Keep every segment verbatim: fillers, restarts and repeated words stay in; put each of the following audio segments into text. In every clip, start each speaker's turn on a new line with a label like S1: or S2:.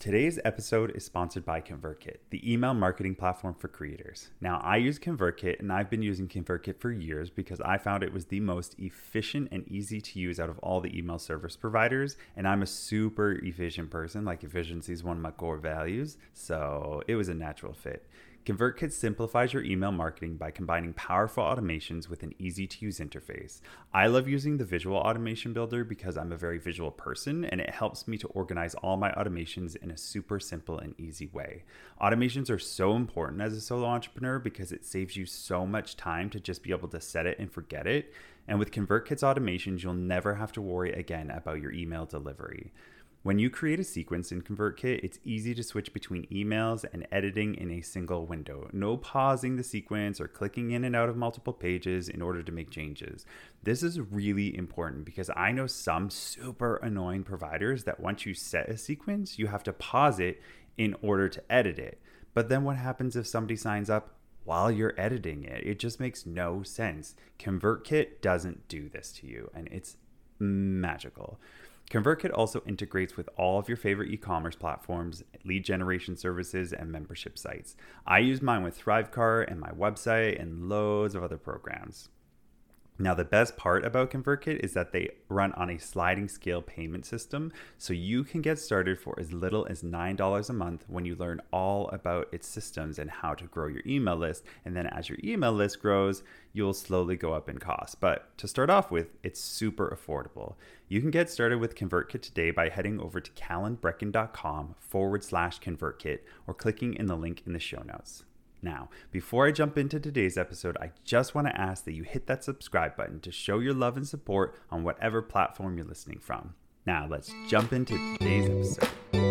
S1: Today's episode is sponsored by ConvertKit, the email marketing platform for creators. Now, I use ConvertKit and I've been using ConvertKit for years because I found it was the most efficient and easy to use out of all the email service providers. And I'm a super efficient person, like efficiency is one of my core values. So it was a natural fit. ConvertKit simplifies your email marketing by combining powerful automations with an easy-to-use interface. I love using the visual automation builder because I'm a very visual person and it helps me to organize all my automations in a super simple and easy way. Automations are so important as a solo entrepreneur because it saves you so much time to just be able to set it and forget it. And with ConvertKit's automations, you'll never have to worry again about your email delivery. When you create a sequence in ConvertKit, it's easy to switch between emails and editing in a single window. No pausing the sequence or clicking in and out of multiple pages in order to make changes. This is really important because I know some super annoying providers that once you set a sequence, you have to pause it in order to edit it. But then what happens if somebody signs up while you're editing it? It just makes no sense. ConvertKit doesn't do this to you, and it's magical. ConvertKit also integrates with all of your favorite e-commerce platforms, lead generation services, and membership sites. I use mine with Thrivecart and my website and loads of other programs. Now, the best part about ConvertKit is that they run on a sliding scale payment system, so you can get started for as little as nine dollars a month when you learn all about its systems and how to grow your email list. And then as your email list grows, you'll slowly go up in cost. But to start off with, it's super affordable. You can get started with ConvertKit today by heading over to callenbrecken.com forward slash ConvertKit or clicking in the link in the show notes. Now, before I jump into today's episode, I just want to ask that you hit that subscribe button to show your love and support on whatever platform you're listening from. Now, let's jump into today's episode.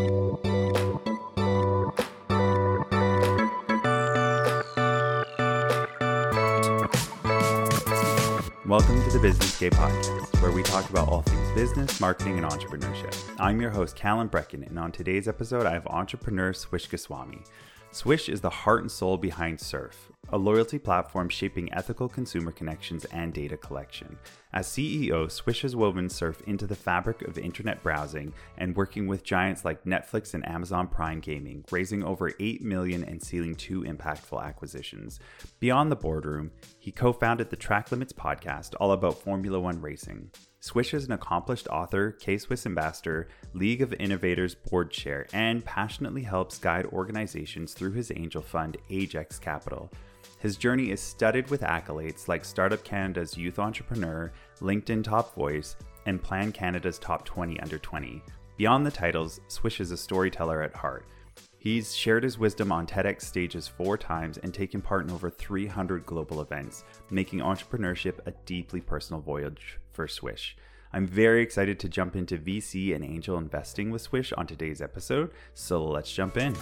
S1: Welcome to the Business Gay Podcast, where we talk about all things business, marketing, and entrepreneurship. I'm your host, Callen Brecken, and on today's episode, I have entrepreneur Swish Goswami. Swish is the heart and soul behind Surf, a loyalty platform shaping ethical consumer connections and data collection. As C E O, Swish has woven Surf into the fabric of internet browsing and working with giants like Netflix and Amazon Prime Gaming, raising over eight million dollars and sealing two impactful acquisitions. Beyond the boardroom, he co-founded the Track Limits podcast, all about Formula One racing. Swish is an accomplished author, K-Swiss ambassador, League of Innovators board chair, and passionately helps guide organizations through his angel fund, Ajax Capital. His journey is studded with accolades like Startup Canada's Youth Entrepreneur, LinkedIn Top Voice, and Plan Canada's Top twenty Under twenty. Beyond the titles, Swish is a storyteller at heart. He's shared his wisdom on TEDx stages four times and taken part in over three hundred global events, making entrepreneurship a deeply personal voyage for Swish. I'm very excited to jump into V C and angel investing with Swish on today's episode, so let's jump in.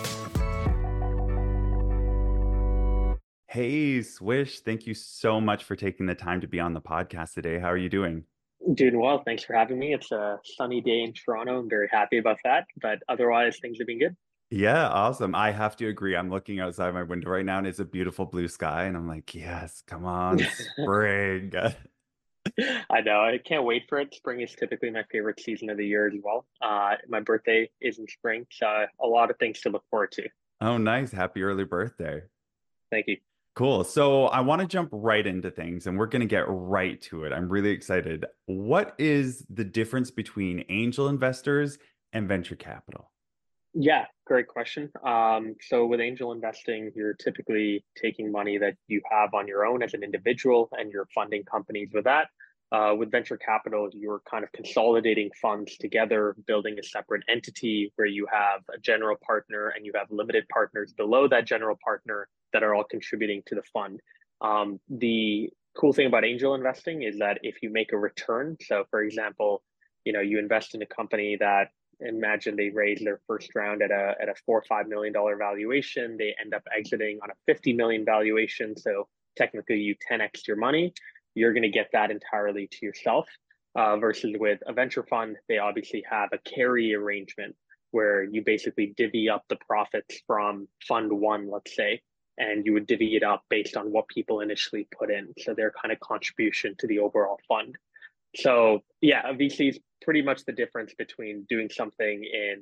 S1: Hey, Swish, thank you so much for taking the time to be on the podcast today. How are you doing?
S2: Doing well. Thanks for having me. It's a sunny day in Toronto. I'm very happy about that. But otherwise, things have been good.
S1: Yeah, awesome. I have to agree. I'm looking outside my window right now and it's a beautiful blue sky. And I'm like, yes, come on, spring.
S2: I know. I can't wait for it. Spring is typically my favorite season of the year as well. Uh, my birthday is in spring, so a lot of things to look forward to.
S1: Oh, nice. Happy early birthday.
S2: Thank you.
S1: Cool. So I want to jump right into things and we're going to get right to it. I'm really excited. What is the difference between angel investors and venture capital?
S2: Yeah, great question. Um, so with angel investing, you're typically taking money that you have on your own as an individual and you're funding companies with that. Uh, with venture capital, you're kind of consolidating funds together, building a separate entity where you have a general partner and you have limited partners below that general partner that are all contributing to the fund. Um, the cool thing about angel investing is that if you make a return, so for example, you know, you invest in a company that imagine they raise their first round at a at a four or five million dollar valuation, they end up exiting on a fifty million valuation. So technically you ten x your money, you're going to get that entirely to yourself. Uh, versus with a venture fund, they obviously have a carry arrangement where you basically divvy up the profits from fund one, let's say, and you would divvy it up based on what people initially put in. So their kind of contribution to the overall fund. So yeah, a V C is pretty much the difference between doing something in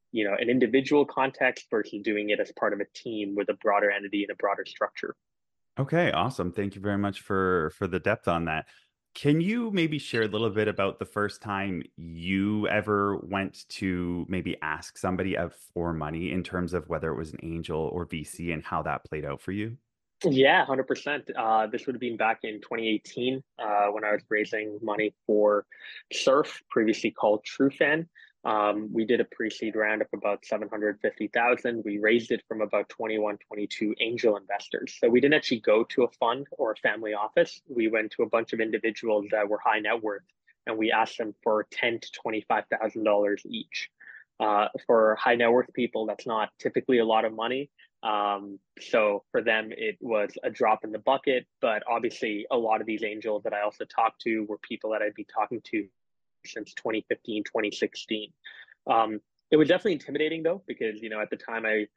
S2: you know, an individual context versus doing it as part of a team with a broader entity and a broader structure.
S1: Okay, awesome. Thank you very much for for the depth on that. Can you maybe share a little bit about the first time you ever went to maybe ask somebody out for money in terms of whether it was an angel or V C and how that played out for you?
S2: Yeah, one hundred percent. Uh, this would have been back in twenty eighteen uh, when I was raising money for Surf, previously called TrueFan. Um, we did a pre-seed round of about seven hundred fifty thousand. We raised it from about twenty-one, twenty-two angel investors. So we didn't actually go to a fund or a family office. We went to a bunch of individuals that were high net worth, and we asked them for ten to twenty-five thousand dollars each. Uh, for high net worth people, that's not typically a lot of money, um, so for them, it was a drop in the bucket. But obviously, a lot of these angels that I also talked to were people that I'd been talking to since twenty fifteen, twenty sixteen. Um, it was definitely intimidating though, because, you know, at the time I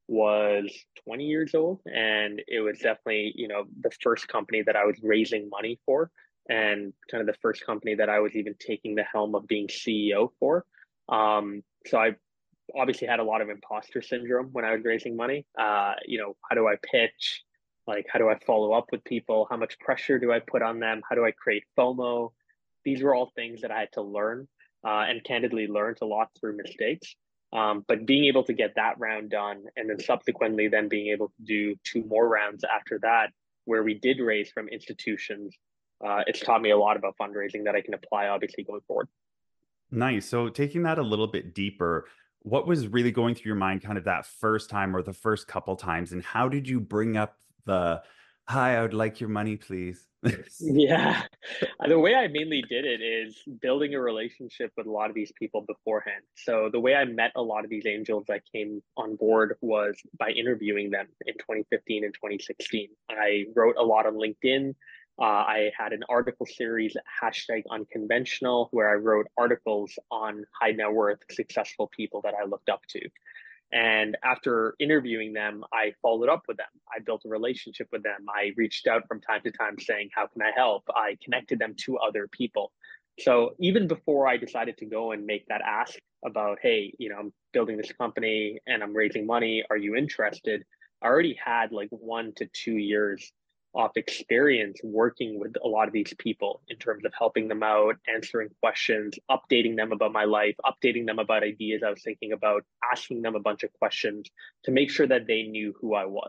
S2: was twenty years old, and it was definitely, you know, the first company that I was raising money for, and kind of the first company that I was even taking the helm of being C E O for. Um, so I obviously had a lot of imposter syndrome when I was raising money. Uh, you know, how do I pitch? Like, how do I follow up with people? How much pressure do I put on them? How do I create FOMO? These were all things that I had to learn, uh, and candidly learned a lot through mistakes. Um, but being able to get that round done, and then subsequently then being able to do two more rounds after that, where we did raise from institutions, uh, it's taught me a lot about fundraising that I can apply obviously going forward.
S1: Nice. So taking that a little bit deeper, what was really going through your mind kind of that first time or the first couple times, and how did you bring up the, "Hi, I would like your money, please."
S2: Yeah. Uh, The way I mainly did it is building a relationship with a lot of these people beforehand. So the way I met a lot of these angels that came on board was by interviewing them in twenty fifteen and twenty sixteen. I wrote a lot on LinkedIn. Uh, I had an article series, hashtag unconventional, where I wrote articles on high net worth successful people that I looked up to. And after interviewing them, I followed up with them. I built a relationship with them. I reached out from time to time saying, how can I help? I connected them to other people. So even before I decided to go and make that ask about, hey, you know, I'm building this company and I'm raising money. Are you interested? I already had like one to two years of experience working with a lot of these people in terms of helping them out, answering questions, updating them about my life, updating them about ideas I was thinking about, asking them a bunch of questions to make sure that they knew who I was.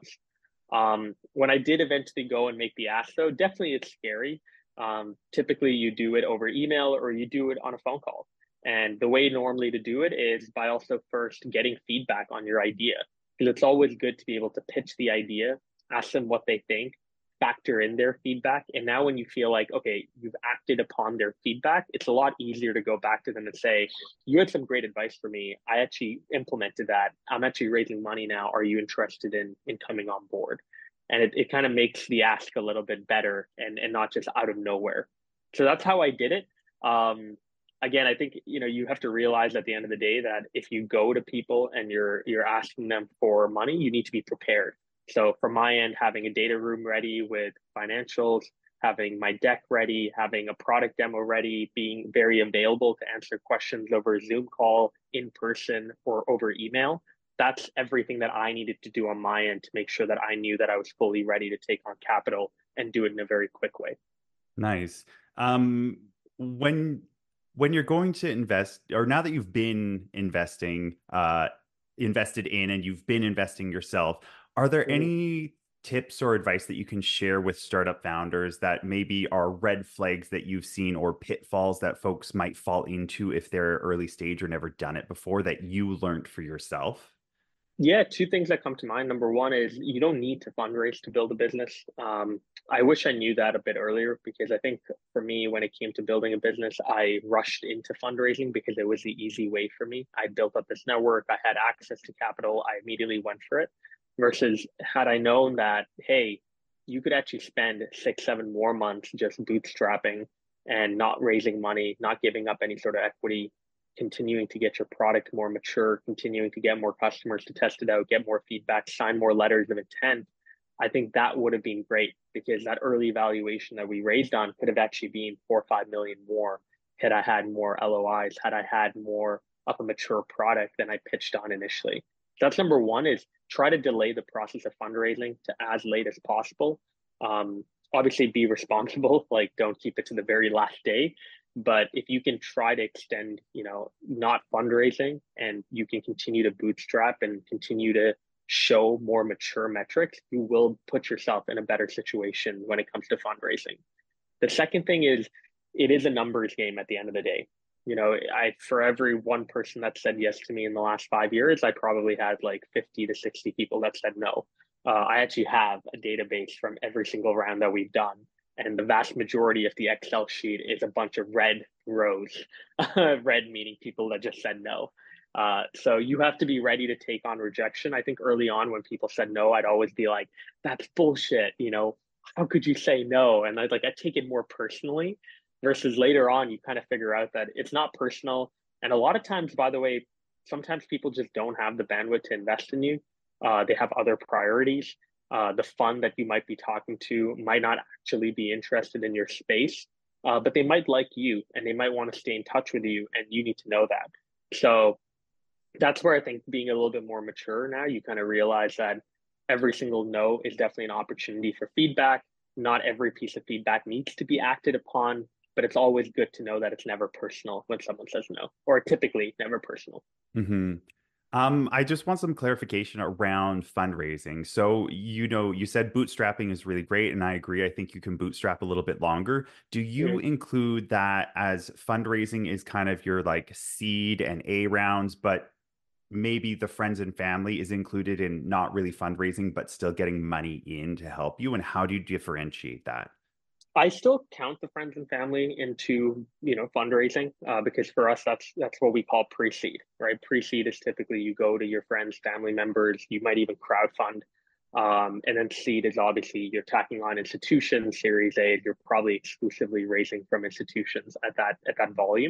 S2: Um, when I did eventually go and make the ask, though, definitely it's scary. Um, typically, you do it over email or you do it on a phone call. And the way normally to do it is by also first getting feedback on your idea, because it's always good to be able to pitch the idea, ask them what they think, factor in their feedback. And now, when you feel like, okay, you've acted upon their feedback, it's a lot easier to go back to them and say, you had some great advice for me. I actually implemented that. I'm actually raising money now. Are you interested in, in coming on board? And it, it kind of makes the ask a little bit better, and, and not just out of nowhere. So that's how I did it. Um, again, I think, you know, you have to realize at the end of the day that if you go to people and you're you're asking them for money, you need to be prepared. So from my end, having a data room ready with financials, having my deck ready, having a product demo ready, being very available to answer questions over a Zoom call, in person, or over email. That's everything that I needed to do on my end to make sure that I knew that I was fully ready to take on capital and do it in a very quick way.
S1: Nice. Um, when when you're going to invest, or now that you've been investing, uh, invested in, and you've been investing yourself, are there
S2: Mhm.
S1: any tips or advice that you can share with startup founders that maybe are red flags that you've seen or pitfalls that folks might fall into if they're early stage or never done it before that you learned for yourself?
S2: Yeah, two things that come to mind. Number one is you don't need to fundraise to build a business. Um, I wish I knew that a bit earlier, because I think for me, when it came to building a business, I rushed into fundraising because it was the easy way for me. I built up this network, I had access to capital, I immediately went for it. Versus had I known that, hey, you could actually spend six, seven more months just bootstrapping and not raising money, not giving up any sort of equity, continuing to get your product more mature, continuing to get more customers to test it out, get more feedback, sign more letters of intent, I think that would have been great, because that early valuation that we raised on could have actually been four or five million more had I had more L O Is, had I had more of a mature product than I pitched on initially. So that's number one, is try to delay the process of fundraising to as late as possible. Um, Obviously be responsible, like don't keep it to the very last day. But if you can try to extend, you know, not fundraising, and you can continue to bootstrap and continue to show more mature metrics, you will put yourself in a better situation when it comes to fundraising. The second thing is, it is a numbers game at the end of the day. You know, I for every one person that said yes to me in the last five years, I probably had like fifty to sixty people that said no. Uh, I actually have a database from every single round that we've done, and the vast majority of the Excel sheet is a bunch of red rows. Red meaning people that just said no. Uh, so you have to be ready to take on rejection. I think early on when people said no, I'd always be like, "That's bullshit," you know, how could you say no? And I'd like I take it more personally, versus later on you kind of figure out that it's not personal. And a lot of times, by the way, sometimes people just don't have the bandwidth to invest in you. Uh, they have other priorities. Uh, the fund that you might be talking to might not actually be interested in your space, uh, but they might like you and they might want to stay in touch with you, and you need to know that. So that's where I think being a little bit more mature now, you kind of realize that every single no is definitely an opportunity for feedback. Not every piece of feedback needs to be acted upon, but it's always good to know that it's never personal when someone says no, or typically never personal.
S1: Hmm. Um, I just want some clarification around fundraising. So, you know, you said bootstrapping is really great, and I agree. I think you can bootstrap a little bit longer. Do you
S2: Mhm.
S1: include that as fundraising is kind of your like seed and A rounds, but maybe the friends and family is included in not really fundraising, but still getting money in to help you? And how do you differentiate that?
S2: I still count the friends and family into, you know, fundraising, uh, because for us that's that's what we call pre-seed, right? Pre-seed is typically you go to your friends, family members, you might even crowdfund, um, and then seed is obviously you're tacking on institutions. Series A, you're probably exclusively raising from institutions at that at that volume.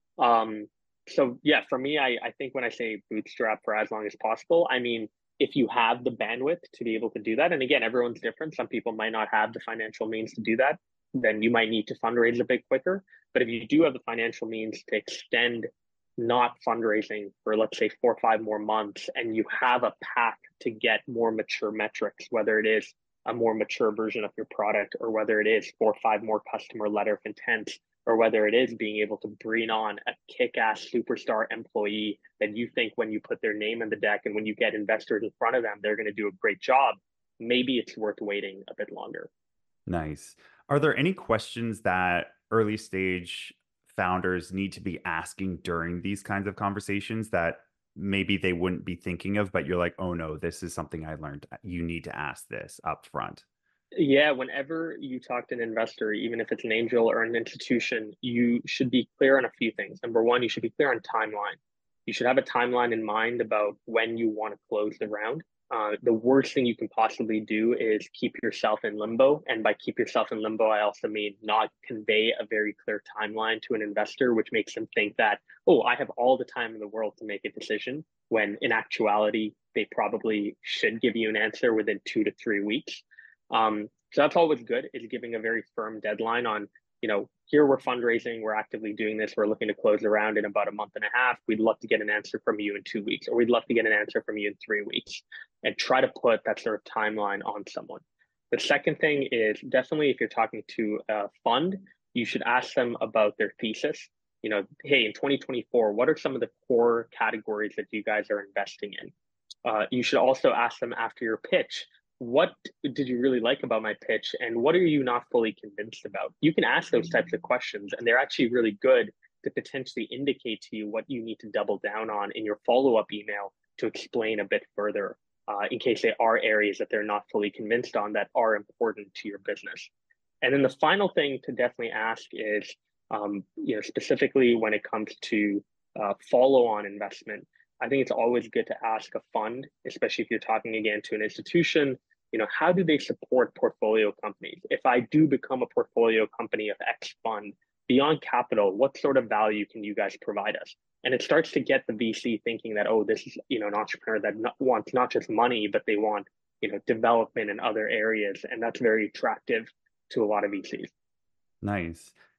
S2: Um, so yeah, for me, I, I think when I say bootstrap for as long as possible, I mean, if you have the bandwidth to be able to do that, and again, everyone's different. Some people might not have the financial means to do that. Then you might need to fundraise a bit quicker. But if you do have the financial means to extend not fundraising for, let's say, four or five more months, and you have a path to get more mature metrics, whether it is a more mature version of your product, or whether it is four or five more customer letter of intent, or whether it is being able to bring on a kick-ass superstar employee that you think when you put their name in the deck and when you get investors in front of them, they're going to do a great job, maybe it's worth waiting a bit longer.
S1: Nice. Are there any questions that early stage founders need to be asking during these kinds of conversations that maybe they wouldn't be thinking of, but you're like, oh no, this is something I learned. You need to ask this up front.
S2: Yeah, whenever you talk to an investor, even if it's an angel or an institution, you should be clear on a few things. Number one, you should be clear on timeline. You should have a timeline in mind about when you want to close the round. Uh, the worst thing you can possibly do is keep yourself in limbo. And by keep yourself in limbo, I also mean not convey a very clear timeline to an investor, which makes them think that, oh, I have all the time in the world to make a decision, when in actuality, they probably should give you an answer within two to three weeks. Um, so that's always good, is giving a very firm deadline on, you know, here we're fundraising, we're actively doing this, we're looking to close the round in about a month and a half. We'd love to get an answer from you in two weeks, or we'd love to get an answer from you in three weeks, and try to put that sort of timeline on someone. The second thing is definitely if you're talking to a fund, you should ask them about their thesis. You know, hey, in twenty twenty-four, what are some of the core categories that you guys are investing in? Uh, you should also ask them after your pitch, what did you really like about my pitch, and what are you not fully convinced about? You can ask those types of questions, and they're actually really good to potentially indicate to you what you need to double down on in your follow-up email to explain a bit further, uh, in case there are areas that they're not fully convinced on that are important to your business. And then the final thing to definitely ask is, um, you know, specifically when it comes to uh, follow-on investment, I think it's always good to ask a fund, especially if you're talking again to an institution, you know, how do they support portfolio companies? If I do become a portfolio company of X fund, beyond capital, what sort of value can you guys provide us? And it starts to get the V C thinking that, oh, this is, you know, an entrepreneur that not, wants not just money, but they want, you know, development in other areas. And that's very attractive to a lot of V Cs.
S1: Nice.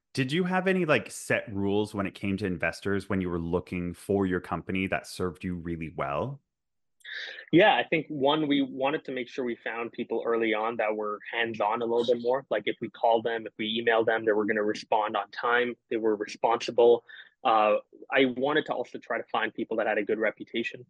S1: Did you have any like set rules when it came to investors when you were looking for your company that served you really well?
S2: Yeah, I think one, we wanted to make sure we found people early on that were hands-on a little bit more. Like if we called them, if we emailed them, they were going to respond on time. They were responsible. Uh, I wanted to also try to find people that had a good reputation.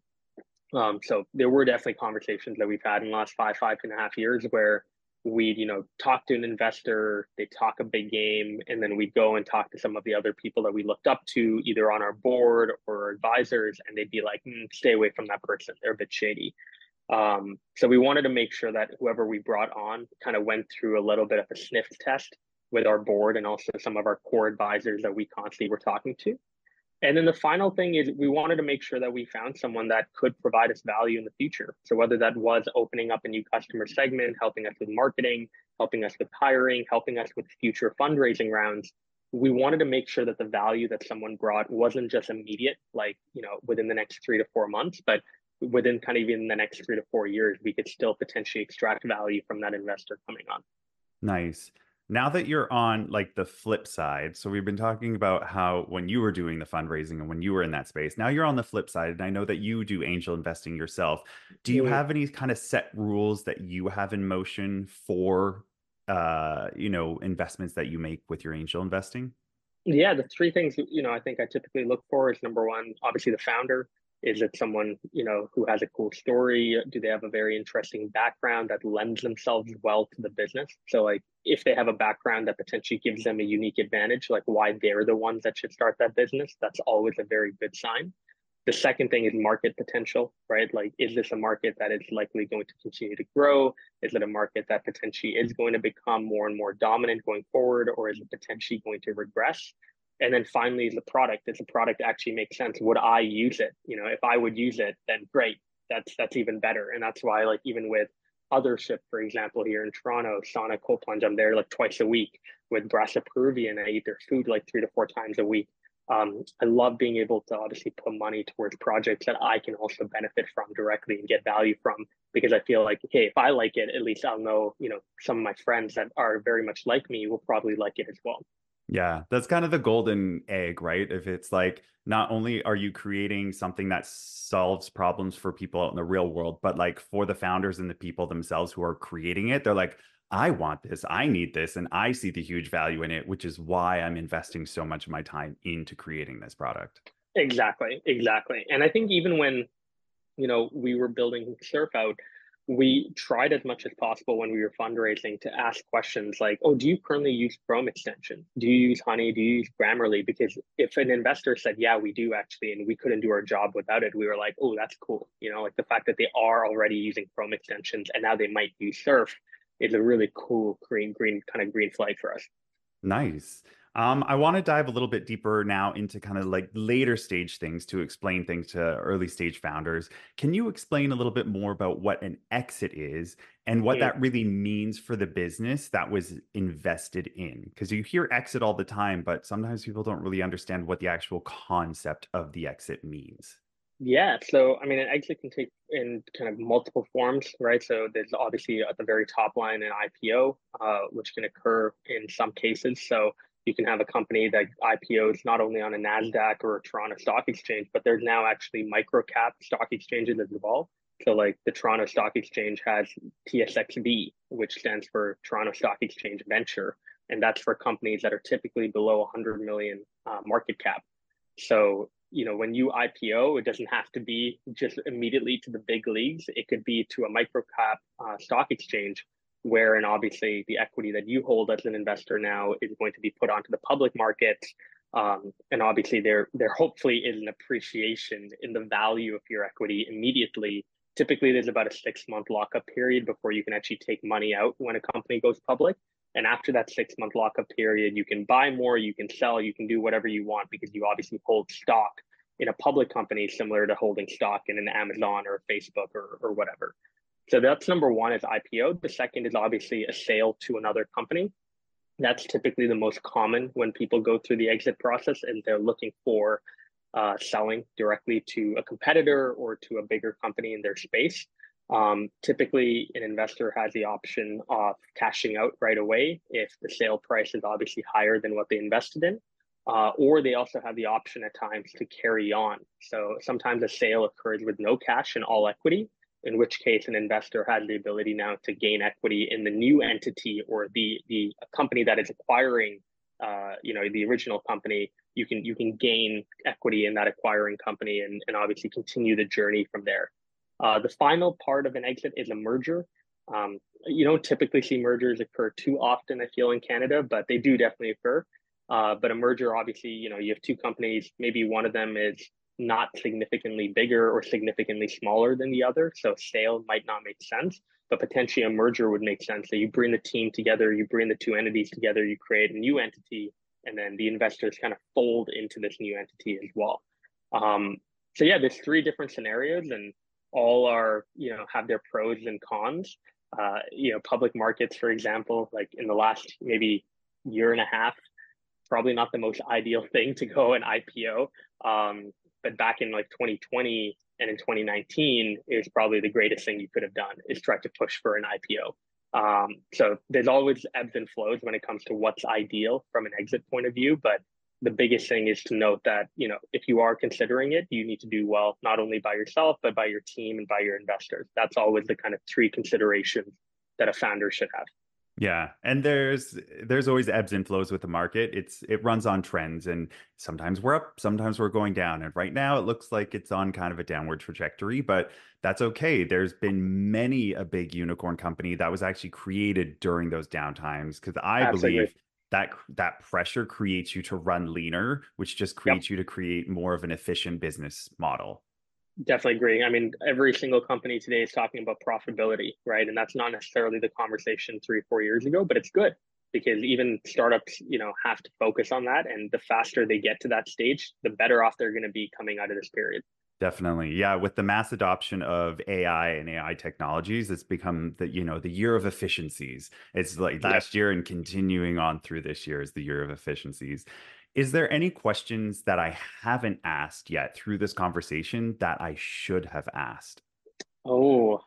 S2: Um, so there were definitely conversations that we've had in the last five, five and a half years where we'd, you know, talk to an investor, they talk a big game, and then we'd go and talk to some of the other people that we looked up to, either on our board or advisors, and they'd be like, mm, stay away from that person. They're a bit shady. Um, so we wanted to make sure that whoever we brought on kind of went through a little bit of a sniff test with our board and also some of our core advisors that we constantly were talking to. And then the final thing is we wanted to make sure that we found someone that could provide us value in the future. So whether that was opening up a new customer segment, helping us with marketing, helping us with hiring, helping us with future fundraising rounds, we wanted to make sure that the value that someone brought wasn't just immediate, like, you know, within the next three to four months, but within kind of even the next three to four years, we could still potentially extract value from that investor coming on.
S1: Nice. Now that you're on like the flip side, so we've been talking about how when you were doing the fundraising and when you were in that space, now you're on the flip side, and I know that you do angel investing yourself. Do you
S2: Mm,
S1: have any kind of set rules that you have in motion for uh, you know, investments that you make with your angel investing?
S2: Yeah, the three things, you know, I think I typically look for is number one, obviously the founder. Is it someone, you know, who has a cool story? Do they have a very interesting background that lends themselves well to the business? So like if they have a background that potentially gives them a unique advantage, like why they're the ones that should start that business, that's always a very good sign. The second thing is market potential, right? Like, is this a market that is likely going to continue to grow? Is it a market that potentially is going to become more and more dominant going forward, or is it potentially going to regress? And then finally, is the product. Does the product actually make sense? Would I use it? You know, if I would use it, then great. That's that's even better. And that's why, like, even with Othership, for example, here in Toronto, Sauna Cold Plunge, I'm there like twice a week. With Brasa Peruvian, I eat their food like three to four times a week. um, I love being able to obviously put money towards projects that I can also benefit from directly and get value from, because I feel like, okay, if I like it, at least I'll know, you know, some of my friends that are very much like me will probably like it as well.
S1: Yeah, that's kind of the golden egg, right? If it's like not only are you creating something that solves problems for people out in the real world, but like for the founders and the people themselves who are creating it, they're like, I want this, I need this, and I see the huge value in it, which is why I'm investing so much of my time into creating this product.
S2: Exactly, exactly. And I think even when, you know, we were building Surf Out, we tried as much as possible when we were fundraising to ask questions like, oh, do you currently use Chrome extension? Do you use Honey? Do you use Grammarly? Because if an investor said, yeah, we do actually, and we couldn't do our job without it, we were like, oh, that's cool. You know, like the fact that they are already using Chrome extensions and now they might use Surf is a really cool green, green kind of green flag for us.
S1: Nice. Um, I want to dive a little bit deeper now into kind of like later stage things to explain things to early stage founders. Can you explain a little bit more about what an exit is and what
S2: Mm.
S1: that really means for the business that was invested in? Because you hear exit all the time, but sometimes people don't really understand what the actual concept of the exit means.
S2: Yeah, so I mean, an exit can take in kind of multiple forms, right? So there's obviously at the very top line an I P O, uh, which can occur in some cases. So you can have a company that I P Os not only on a NASDAQ or a Toronto Stock Exchange, but there's now actually micro cap stock exchanges as well. So like the Toronto Stock Exchange has T S X V, which stands for Toronto Stock Exchange Venture, and that's for companies that are typically below one hundred million uh, market cap. So, you know, when you I P O, it doesn't have to be just immediately to the big leagues. It could be to a microcap uh, stock exchange, where, and obviously the equity that you hold as an investor now is going to be put onto the public markets. Um, and obviously there, there hopefully is an appreciation in the value of your equity immediately. Typically, there's about a six month lockup period before you can actually take money out when a company goes public. And after that six month lockup period, you can buy more, you can sell, you can do whatever you want because you obviously hold stock in a public company, similar to holding stock in an Amazon or Facebook or, or whatever. So that's number one is I P O. The second is obviously a sale to another company. That's typically the most common when people go through the exit process and they're looking for uh, selling directly to a competitor or to a bigger company in their space. Um, typically, an investor has the option of cashing out right away if the sale price is obviously higher than what they invested in. Uh, or they also have the option at times to carry on. So sometimes a sale occurs with no cash and all equity, in which case an investor has the ability now to gain equity in the new entity or the the company that is acquiring, uh, you know, the original company. You can you can gain equity in that acquiring company and, and obviously continue the journey from there. Uh, the final part of an exit is a merger. Um, you don't typically see mergers occur too often, I feel, in Canada, but they do definitely occur. Uh, but a merger, obviously, you know, you have two companies, maybe one of them is not significantly bigger or significantly smaller than the other. So sale might not make sense, but potentially a merger would make sense. So you bring the team together, you bring the two entities together, you create a new entity, and then the investors kind of fold into this new entity as well. Um, so yeah, there's three different scenarios, and all are, you know, have their pros and cons. Uh, you know, public markets, for example, like in the last maybe year and a half, probably not the most ideal thing to go and I P O. Um, but back in like twenty twenty and in twenty nineteen, it was probably the greatest thing you could have done is try to push for an I P O. Um, so there's always ebbs and flows when it comes to what's ideal from an exit point of view. But the biggest thing is to note that, you know, if you are considering it, you need to do well, not only by yourself, but by your team and by your investors. That's always the kind of three considerations that a founder should have.
S1: Yeah, and there's there's always ebbs and flows with the market. It's it runs on trends, and sometimes we're up, sometimes we're going down. And right now it looks like it's on kind of a downward trajectory, but that's okay. There's been many a big unicorn company that was actually created during those downtimes because I
S2: Absolutely.
S1: believe that that pressure creates you to run leaner, which just
S2: Yep.
S1: creates you to create more of an efficient business model.
S2: Definitely agree. I mean, every single company today is talking about profitability, right? And that's not necessarily the conversation three, four years ago, but it's good because even startups, you know, have to focus on that. And the faster they get to that stage, the better off they're going to be coming out of this period.
S1: Definitely. Yeah, with the mass adoption of A I and A I technologies, it's become the, you know, the year of efficiencies. It's like
S2: Yep.
S1: last year and continuing on through this year is the year of efficiencies. Is there any questions that I haven't asked yet through this conversation that I should have asked?
S2: Oh,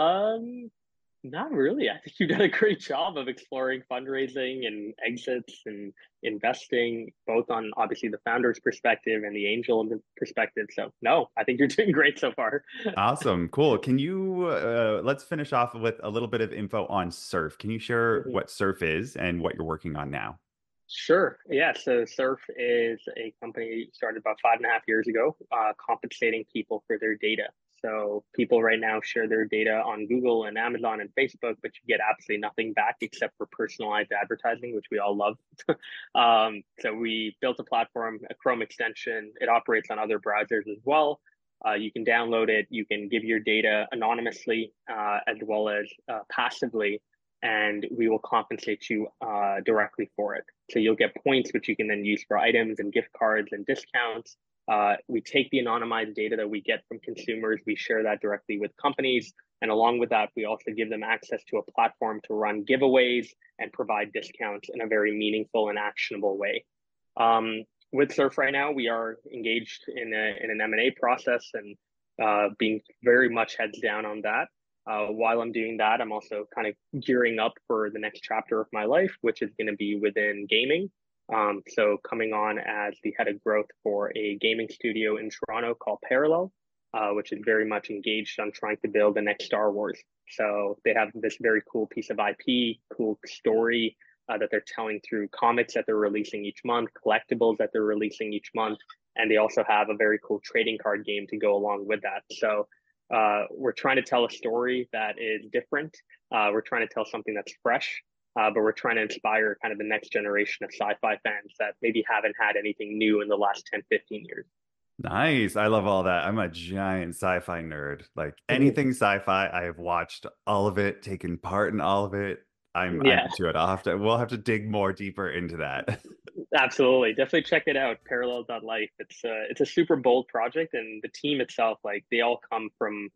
S2: um, not really. I think you've done a great job of exploring fundraising and exits and investing, both on obviously the founder's perspective and the angel perspective. So, no, I think you're doing great so far.
S1: Awesome. Cool. Can you uh, let's finish off with a little bit of info on Surf. Can you share
S2: Mhm.
S1: what Surf is and what you're working on now?
S2: Sure. Yeah. So Surf is a company started about five and a half years ago, uh, compensating people for their data. So people right now share their data on Google and Amazon and Facebook, but you get absolutely nothing back except for personalized advertising, which we all love. um, so we built a platform, a Chrome extension. It operates on other browsers as well. Uh, you can download it. You can give your data anonymously uh, as well as uh, passively, and we will compensate you uh, directly for it. So you'll get points, which you can then use for items and gift cards and discounts. Uh, we take the anonymized data that we get from consumers, we share that directly with companies. And along with that, we also give them access to a platform to run giveaways and provide discounts in a very meaningful and actionable way. Um, with Surf right now, we are engaged in, a, in an M and A process and uh, being very much heads down on that. Uh, while I'm doing that, I'm also kind of gearing up for the next chapter of my life, which is going to be within gaming. Um, so coming on as the head of growth for a gaming studio in Toronto called Parallel, uh, which is very much engaged on trying to build the next Star Wars. So they have this very cool piece of I P, cool story uh, that they're telling through comics that they're releasing each month, collectibles that they're releasing each month, and they also have a very cool trading card game to go along with that. So uh, we're trying to tell a story that is different. Uh, we're trying to tell something that's fresh, uh, but we're trying to inspire kind of the next generation of sci-fi fans that maybe haven't had anything new in the last ten, fifteen years.
S1: Nice. I love all that. I'm a giant sci-fi nerd. Like
S2: Mhm.
S1: anything sci-fi, I have watched all of it, taken part in all of it. I'm I'm
S2: Yeah,
S1: into it. I'll have to we'll have to dig more deeper into that.
S2: absolutely. Definitely check it out. Parallel.life. It's a, it's a super bold project, and the team itself, like they all come from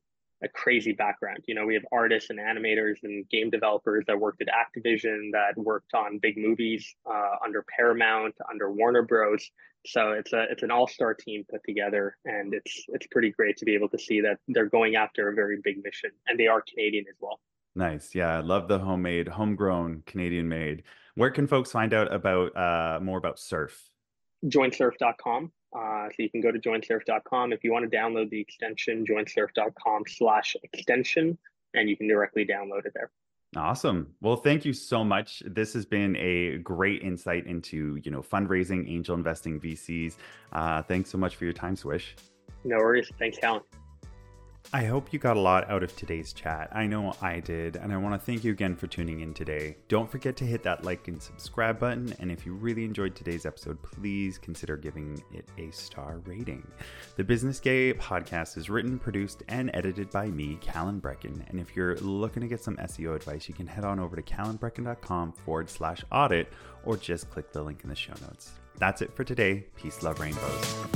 S2: a crazy background. You know, we have artists and animators and game developers that worked at Activision, that worked on big movies uh, under Paramount, under Warner Bros. So it's a it's an all-star team put together, and it's it's pretty great to be able to see that they're going after a very big mission, and they are Canadian as well.
S1: Nice. Yeah, I love the homemade, homegrown, Canadian made. Where can folks find out about uh, more about Surf?
S2: join surf dot com. Uh, so you can go to join surf dot com. If you want to download the extension, join surf dot com slash extension, and you can directly download it there.
S1: Awesome. Well, thank you so much. This has been a great insight into, you know, fundraising, angel investing, V Cs. Uh, thanks so much for your time, Swish.
S2: No worries. Thanks, Callan.
S1: I hope you got a lot out of today's chat. I know I did, and I want to thank you again for tuning in today. Don't forget to hit that like and subscribe button, and if you really enjoyed today's episode, please consider giving it a star rating. The Business Gay podcast is written, produced, and edited by me, Callan Brecken, and if you're looking to get some S E O advice, you can head on over to callanbrecken.com forward slash audit, or just click the link in the show notes. That's it for today. Peace, love, rainbows.